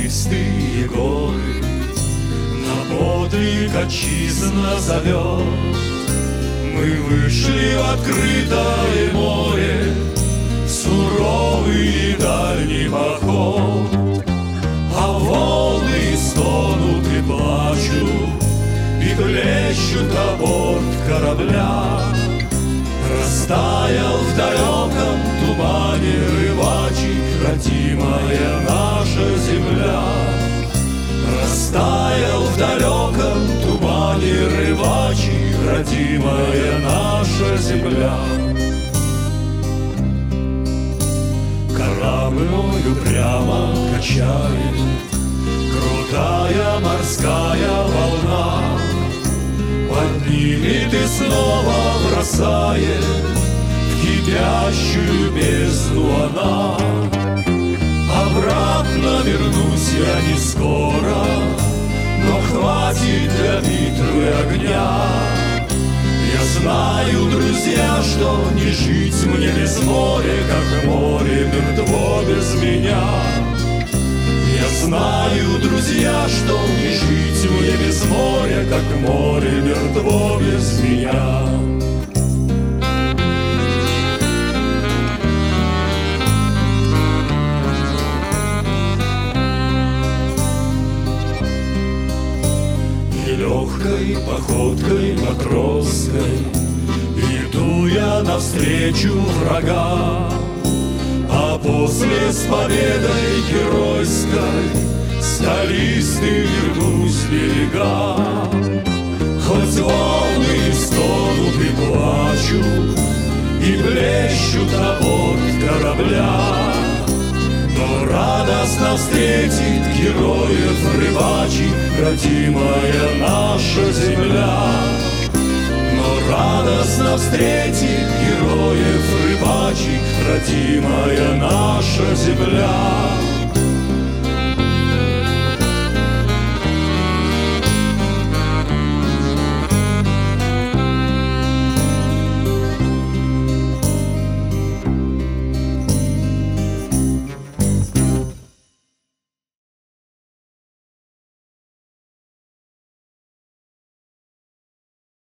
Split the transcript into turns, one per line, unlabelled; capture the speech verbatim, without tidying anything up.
скалистые горы, на подвиг отчизна зовет. Мы вышли в открытое море, в суровый и дальний поход. А волны стонут и плачут, и плещут о борт корабля. Растаял в далеком тумане рыбачий родимая наша земля. Растаял в далеком тумане рыбачий родимая наша земля. Корабль мой упрямо качает крутая морская волна, поднимет и снова бросает в кипящую бездну она. Обратно вернусь я не скоро, но хватит для битвы огня. Я знаю, друзья, что не жить мне без моря, как море мертво без меня. Я знаю, друзья, что не жить мне без моря, как море мертво без меня. Легкой походкой матросской иду я навстречу врага, а после с победой геройской скалистый вернусь с берега. Хоть волны стонут и плачут, и плещут о борт корабля, но радостно встретит героев рыбачий родимая наша земля. Но радостно встретит героев рыбачий родимая наша земля.